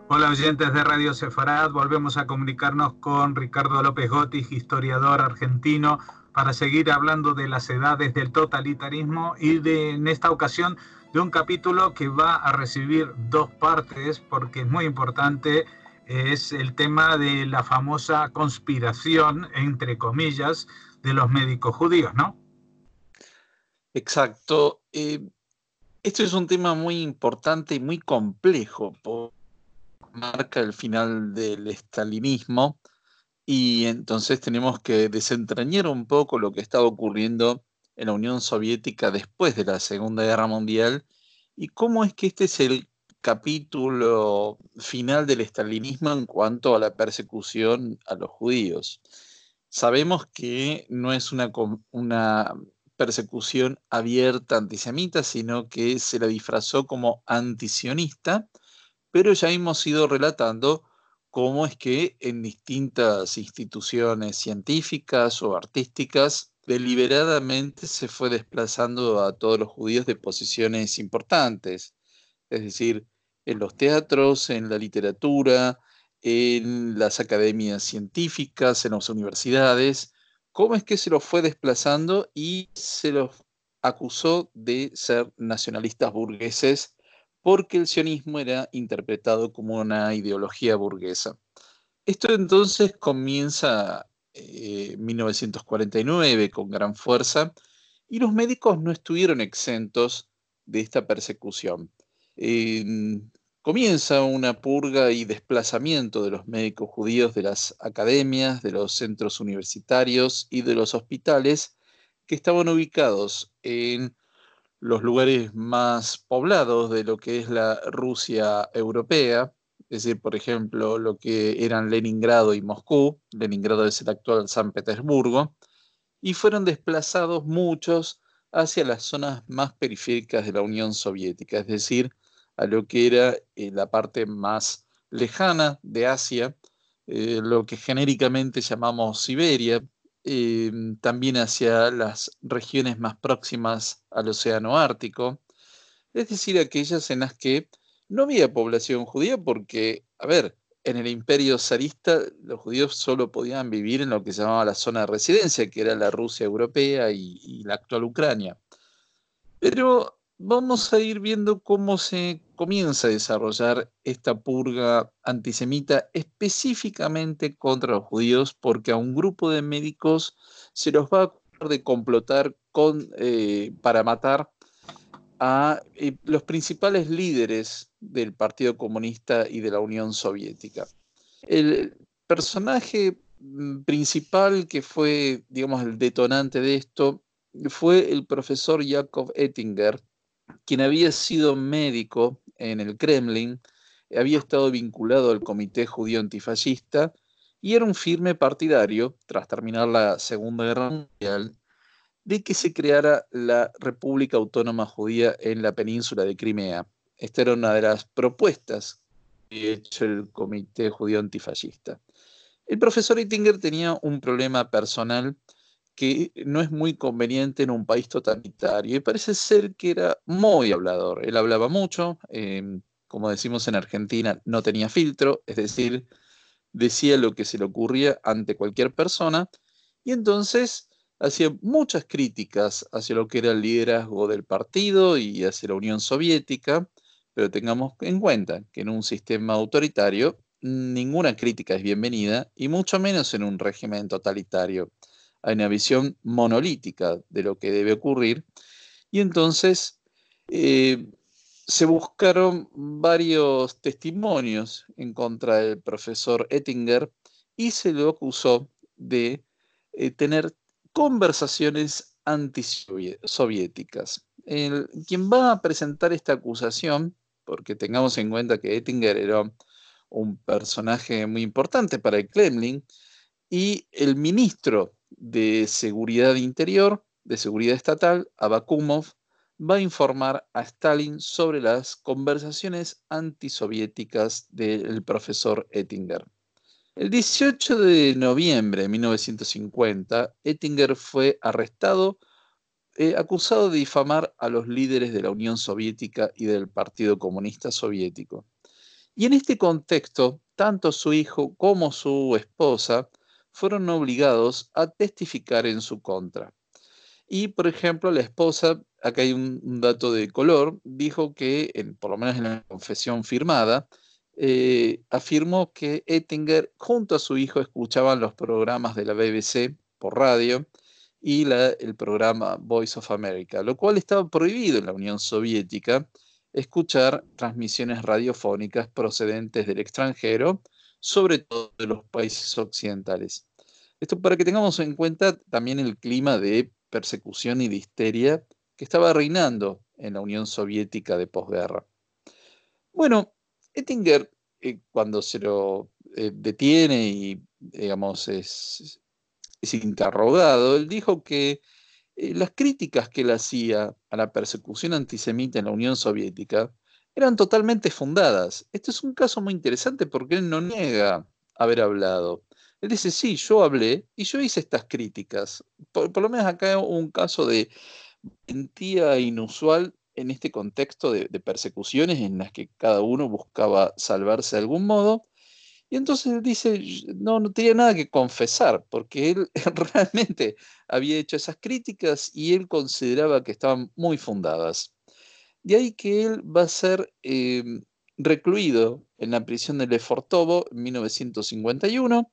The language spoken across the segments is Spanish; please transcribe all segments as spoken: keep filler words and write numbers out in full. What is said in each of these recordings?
Hola oyentes de Radio Sefarad, volvemos a comunicarnos con Ricardo López Gotis, historiador argentino, para seguir hablando de las edades del totalitarismo y de, en esta ocasión, de un capítulo que va a recibir dos partes porque es muy importante. Es el tema de la famosa conspiración, entre comillas, de los médicos judíos, ¿no? Exacto. Eh, esto es un tema muy importante y muy complejo, porque marca el final del estalinismo y entonces tenemos que desentrañar un poco lo que estaba ocurriendo en la Unión Soviética después de la Segunda Guerra Mundial y cómo es que este es el capítulo final del estalinismo en cuanto a la persecución a los judíos. Sabemos que no es una, una persecución abierta antisemita, sino que se la disfrazó como antisionista, pero ya hemos ido relatando cómo es que en distintas instituciones científicas o artísticas deliberadamente se fue desplazando a todos los judíos de posiciones importantes, es decir, en los teatros, en la literatura, en las academias científicas, en las universidades, cómo es que se los fue desplazando y se los acusó de ser nacionalistas burgueses porque el sionismo era interpretado como una ideología burguesa. Esto entonces comienza en eh, mil novecientos cuarenta y nueve con gran fuerza y los médicos no estuvieron exentos de esta persecución. Eh, Comienza una purga y desplazamiento de los médicos judíos de las academias, de los centros universitarios y de los hospitales que estaban ubicados en los lugares más poblados de lo que es la Rusia europea, es decir, por ejemplo, lo que eran Leningrado y Moscú. Leningrado es el actual San Petersburgo, y fueron desplazados muchos hacia las zonas más periféricas de la Unión Soviética, es decir, a lo que era eh, la parte más lejana de Asia, eh, lo que genéricamente llamamos Siberia, eh, también hacia las regiones más próximas al Océano Ártico, es decir, aquellas en las que no había población judía porque, a ver, en el imperio zarista los judíos solo podían vivir en lo que se llamaba la zona de residencia, que era la Rusia europea y, y la actual Ucrania. Pero vamos a ir viendo cómo se comienza a desarrollar esta purga antisemita específicamente contra los judíos, porque a un grupo de médicos se los va a acusar de complotar con, eh, para matar a eh, los principales líderes del Partido Comunista y de la Unión Soviética. El personaje mm, principal que fue, digamos, el detonante de esto fue el profesor Yakov Ettinger, quien había sido médico en el Kremlin, había estado vinculado al Comité Judío Antifascista y era un firme partidario, tras terminar la Segunda Guerra Mundial, de que se creara la República Autónoma Judía en la península de Crimea. Esta era una de las propuestas que había hecho el Comité Judío Antifascista. El profesor Ettinger tenía un problema personal que no es muy conveniente en un país totalitario y parece ser que era muy hablador. Él hablaba mucho, eh, como decimos en Argentina, no tenía filtro, es decir, decía lo que se le ocurría ante cualquier persona y entonces hacía muchas críticas hacia lo que era el liderazgo del partido y hacia la Unión Soviética, pero tengamos en cuenta que en un sistema autoritario ninguna crítica es bienvenida y mucho menos en un régimen totalitario. Hay una visión monolítica de lo que debe ocurrir y entonces eh, se buscaron varios testimonios en contra del profesor Ettinger y se lo acusó de eh, tener conversaciones antisoviéticas. El, quien va a presentar esta acusación, porque tengamos en cuenta que Ettinger era un personaje muy importante para el Kremlin, y el ministro de Seguridad Interior, de Seguridad Estatal, Abakumov, va a informar a Stalin sobre las conversaciones antisoviéticas del profesor Ettinger. El dieciocho de noviembre de mil novecientos cincuenta, Ettinger fue arrestado, eh, acusado de difamar a los líderes de la Unión Soviética y del Partido Comunista Soviético. Y en este contexto, tanto su hijo como su esposa fueron obligados a testificar en su contra. Y, por ejemplo, la esposa, acá hay un, un dato de color, dijo que, en, por lo menos en la confesión firmada, eh, afirmó que Oettinger junto a su hijo escuchaban los programas de la B B C por radio y la, el programa Voice of America, lo cual estaba prohibido en la Unión Soviética, escuchar transmisiones radiofónicas procedentes del extranjero, sobre todo de los países occidentales. Esto para que tengamos en cuenta también el clima de persecución y de histeria que estaba reinando en la Unión Soviética de posguerra. Bueno, Oettinger, eh, cuando se lo eh, detiene y, digamos, es, es interrogado, él dijo que eh, las críticas que él hacía a la persecución antisemita en la Unión Soviética eran totalmente fundadas. Este es un caso muy interesante porque él no niega haber hablado. Él dice, sí, yo hablé y yo hice estas críticas. Por, por lo menos acá hay un caso de valentía inusual en este contexto de, de persecuciones en las que cada uno buscaba salvarse de algún modo. Y entonces él dice, no, no tenía nada que confesar, porque él realmente había hecho esas críticas y él consideraba que estaban muy fundadas. De ahí que él va a ser eh, recluido en la prisión de Lefortovo en mil novecientos cincuenta y uno.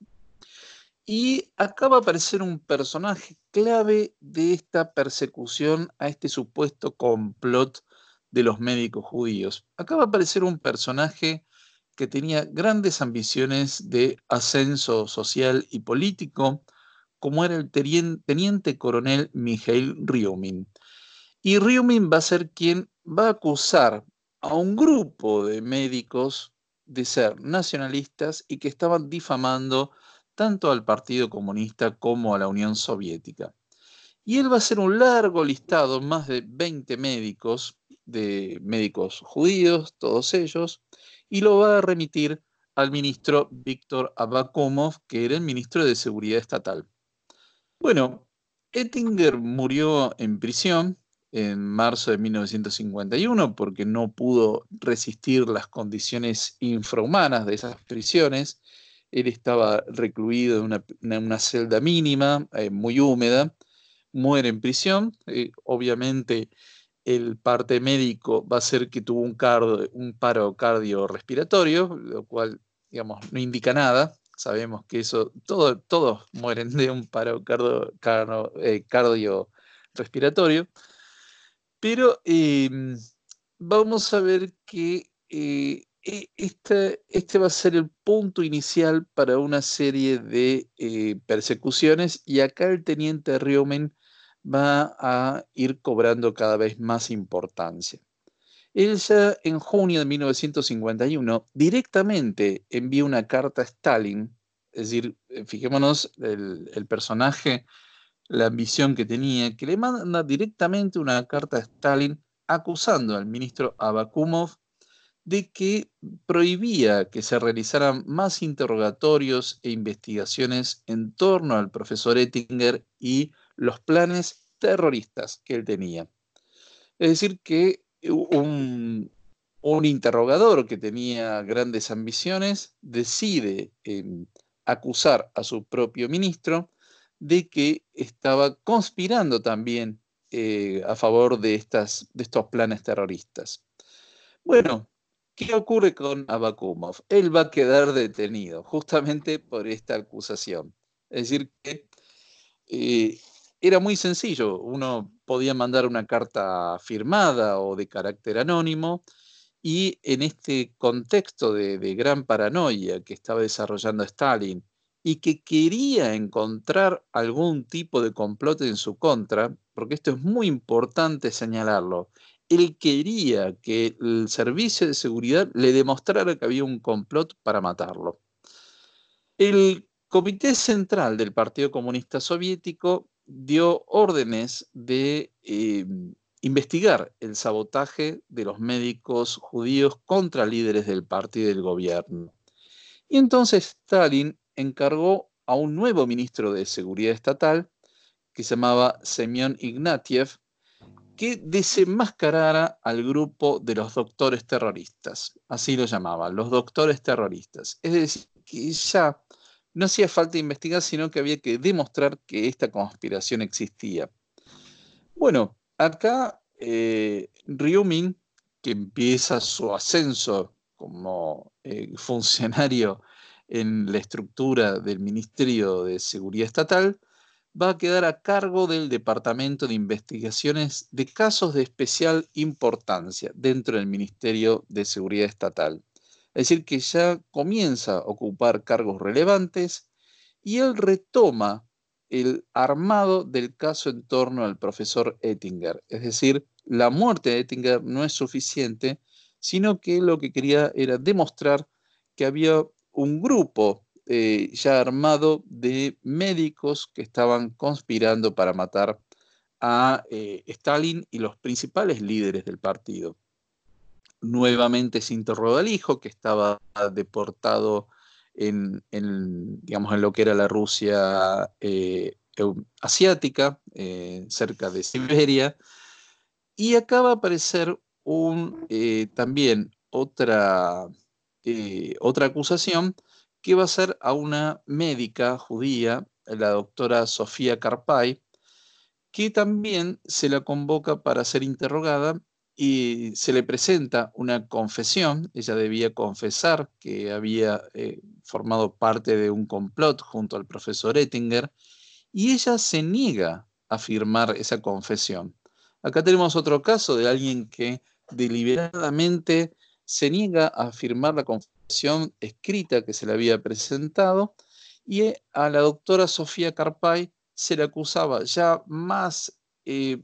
Y acá va a aparecer un personaje clave de esta persecución a este supuesto complot de los médicos judíos. Acá va a aparecer un personaje que tenía grandes ambiciones de ascenso social y político, como era el teniente coronel Mikhail Ryumin. Y Ryumin va a ser quien va a acusar a un grupo de médicos de ser nacionalistas y que estaban difamando tanto al Partido Comunista como a la Unión Soviética. Y él va a hacer un largo listado, más de veinte médicos, de médicos judíos, todos ellos, y lo va a remitir al ministro Víctor Abakumov, que era el ministro de Seguridad Estatal. Bueno, Oettinger murió en prisión en marzo de mil novecientos cincuenta y uno porque no pudo resistir las condiciones infrahumanas de esas prisiones. Él estaba recluido en una, en una celda mínima, eh, muy húmeda, muere en prisión. Eh, obviamente el parte médico va a ser que tuvo un, cardio, un paro cardiorrespiratorio, lo cual, digamos, no indica nada. Sabemos que eso, todo, todos mueren de un paro cardio, cardio, eh, cardiorrespiratorio, pero eh, vamos a ver que eh, este, este va a ser el punto inicial para una serie de eh, persecuciones, y acá el teniente Ryumin va a ir cobrando cada vez más importancia. Él ya en junio de mil novecientos cincuenta y uno directamente envía una carta a Stalin, es decir, fijémonos el, el personaje, la ambición que tenía, que le manda directamente una carta a Stalin acusando al ministro Abakumov de que prohibía que se realizaran más interrogatorios e investigaciones en torno al profesor Oettinger y los planes terroristas que él tenía. Es decir, que un, un interrogador que tenía grandes ambiciones decide eh, acusar a su propio ministro de que estaba conspirando también eh, a favor de, estas, de estos planes terroristas. Bueno, ¿qué ocurre con Abakumov? Él va a quedar detenido justamente por esta acusación. Es decir, que eh, era muy sencillo. Uno podía mandar una carta firmada o de carácter anónimo, y en este contexto de, de gran paranoia que estaba desarrollando Stalin y que quería encontrar algún tipo de complot en su contra, porque esto es muy importante señalarlo, él quería que el servicio de seguridad le demostrara que había un complot para matarlo. El Comité Central del Partido Comunista Soviético dio órdenes de eh, investigar el sabotaje de los médicos judíos contra líderes del partido y del gobierno. Y entonces Stalin encargó a un nuevo ministro de Seguridad Estatal, que se llamaba Semyon Ignatiev, que desenmascarara al grupo de los doctores terroristas. Así lo llamaban, los doctores terroristas. Es decir, que ya no hacía falta investigar, sino que había que demostrar que esta conspiración existía. Bueno, acá eh, Ryu Min, que empieza su ascenso como eh, funcionario en la estructura del Ministerio de Seguridad Estatal, va a quedar a cargo del Departamento de Investigaciones de Casos de Especial Importancia dentro del Ministerio de Seguridad Estatal. Es decir, que ya comienza a ocupar cargos relevantes y él retoma el armado del caso en torno al profesor Oettinger. Es decir, la muerte de Oettinger no es suficiente, sino que lo que quería era demostrar que había un grupo eh, ya armado de médicos que estaban conspirando para matar a eh, Stalin y los principales líderes del partido. Nuevamente se interroga al hijo, que estaba deportado en, en, digamos, en lo que era la Rusia eh, asiática, eh, cerca de Siberia, y acá va a aparecer un, eh, también otra, eh, otra acusación que va a ser a una médica judía, la doctora Sofía Karpay, que también se la convoca para ser interrogada y se le presenta una confesión. Ella debía confesar que había eh, formado parte de un complot junto al profesor Oettinger, y ella se niega a firmar esa confesión. Acá tenemos otro caso de alguien que deliberadamente se niega a firmar la confesión escrita que se le había presentado, y a la doctora Sofía Karpay se le acusaba ya más eh,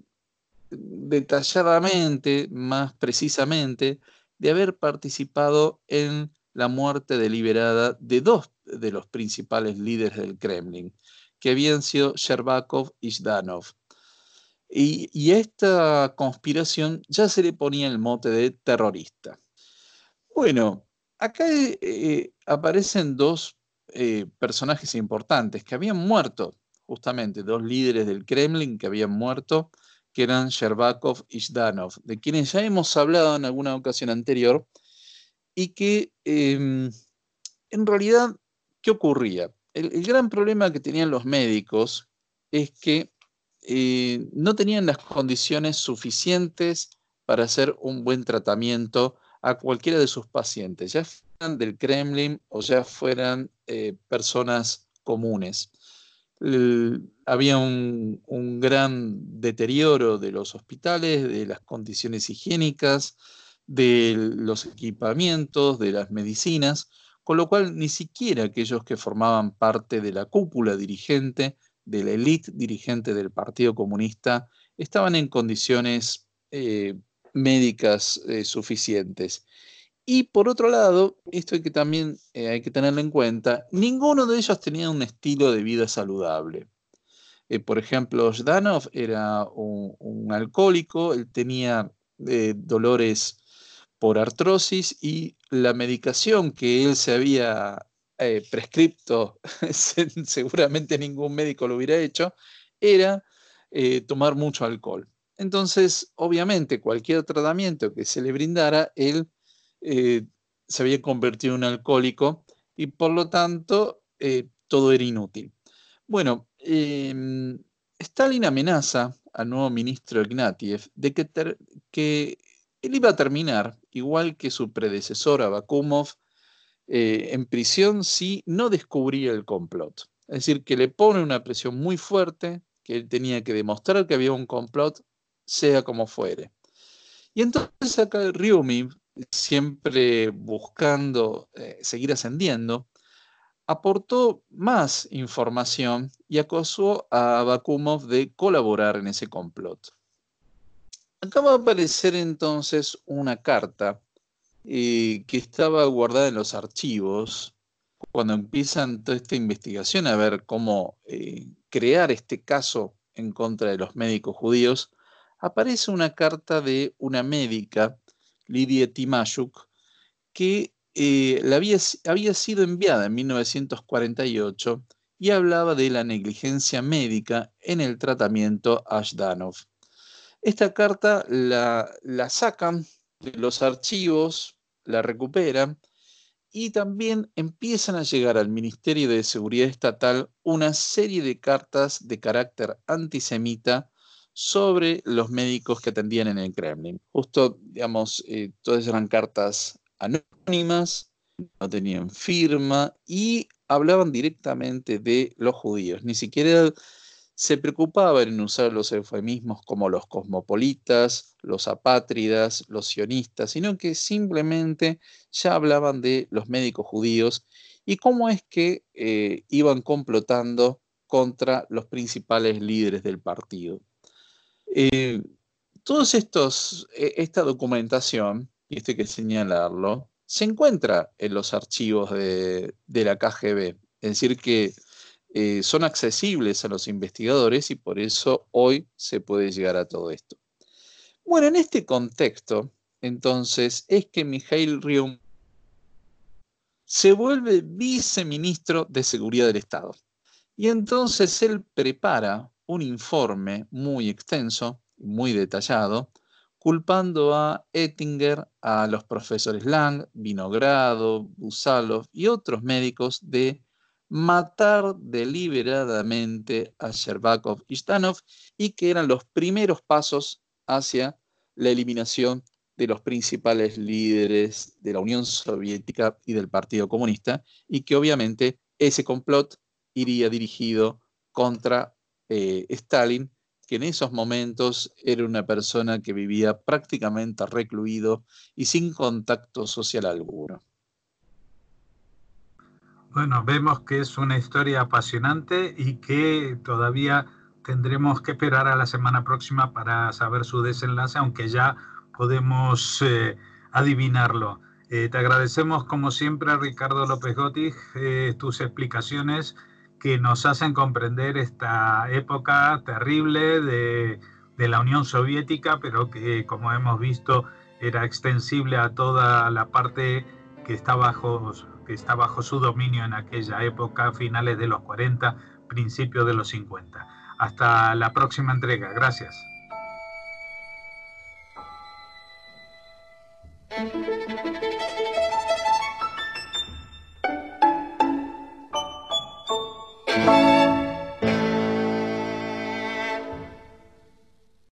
detalladamente, más precisamente, de haber participado en la muerte deliberada de dos de los principales líderes del Kremlin, que habían sido Shcherbakov y Zhdanov. Y, y a esta conspiración ya se le ponía el mote de terrorista. Bueno, acá eh, aparecen dos eh, personajes importantes que habían muerto, justamente dos líderes del Kremlin que habían muerto, que eran Shcherbakov y Zhdanov, de quienes ya hemos hablado en alguna ocasión anterior, y que eh, en realidad, ¿qué ocurría? El, el gran problema que tenían los médicos es que eh, no tenían las condiciones suficientes para hacer un buen tratamiento a cualquiera de sus pacientes, ya fueran del Kremlin o ya fueran eh, personas comunes. El, había un, un gran deterioro de los hospitales, de las condiciones higiénicas, de los equipamientos, de las medicinas, con lo cual ni siquiera aquellos que formaban parte de la cúpula dirigente, de la élite dirigente del Partido Comunista, estaban en condiciones eh, médicas eh, suficientes. Y por otro lado, esto hay que también eh, hay que tenerlo en cuenta, ninguno de ellos tenía un estilo de vida saludable. Eh, por ejemplo, Zhdanov era un, un alcohólico, él tenía eh, dolores por artrosis, y la medicación que él se había eh, prescripto, seguramente ningún médico lo hubiera hecho, era eh, tomar mucho alcohol. Entonces, obviamente, cualquier tratamiento que se le brindara, él eh, se había convertido en un alcohólico y por lo tanto eh, todo era inútil. Bueno, eh, Stalin amenaza al nuevo ministro Ignatiev de que, ter, que él iba a terminar, igual que su predecesor Abakumov, eh, en prisión si no descubría el complot. Es decir, que le pone una presión muy fuerte, que él tenía que demostrar que había un complot, sea como fuere. Y entonces acá el Ryumi, siempre buscando eh, seguir ascendiendo, aportó más información y acusó a Abakumov de colaborar en ese complot. Acá va a aparecer entonces una carta eh, que estaba guardada en los archivos cuando empiezan toda esta investigación a ver cómo eh, crear este caso en contra de los médicos judíos. Aparece una carta de una médica, Lidia Timashuk, que eh, la había, había sido enviada en mil novecientos cuarenta y ocho y hablaba de la negligencia médica en el tratamiento a Zhdanov. esta carta la, la sacan de los archivos, la recuperan y también empiezan a llegar al Ministerio de Seguridad Estatal una serie de cartas de carácter antisemita sobre los médicos que atendían en el Kremlin. Justo, digamos, eh, todas eran cartas anónimas, no tenían firma y hablaban directamente de los judíos. Ni siquiera se preocupaban en usar los eufemismos como los cosmopolitas, los apátridas, los sionistas, sino que simplemente ya hablaban de los médicos judíos y cómo es que eh, iban complotando contra los principales líderes del partido. Eh, todos estos, eh, esta documentación, y esto hay que señalarlo, se encuentra en los archivos de, de la K G B, es decir que eh, son accesibles a los investigadores y por eso hoy se puede llegar a todo esto. Bueno, en este contexto, entonces, es que Mikhail Ryum se vuelve viceministro de Seguridad del Estado. Y entonces él prepara un informe muy extenso, muy detallado, culpando a Oettinger, a los profesores Lang, Vinogrado, Busalov y otros médicos de matar deliberadamente a Shcherbakov y Zhdanov y que eran los primeros pasos hacia la eliminación de los principales líderes de la Unión Soviética y del Partido Comunista y que obviamente ese complot iría dirigido contra eh, Stalin, que en esos momentos era una persona que vivía prácticamente recluido y sin contacto social alguno. Bueno, vemos que es una historia apasionante y que todavía tendremos que esperar a la semana próxima para saber su desenlace, aunque ya podemos eh, adivinarlo. Eh, te agradecemos como siempre, Ricardo López-Gotti, eh, tus explicaciones que nos hacen comprender esta época terrible de, de la Unión Soviética, pero que, como hemos visto, era extensible a toda la parte que está bajo, que está bajo su dominio en aquella época, finales de los cuarenta, principios de los cincuenta. Hasta la próxima entrega. Gracias.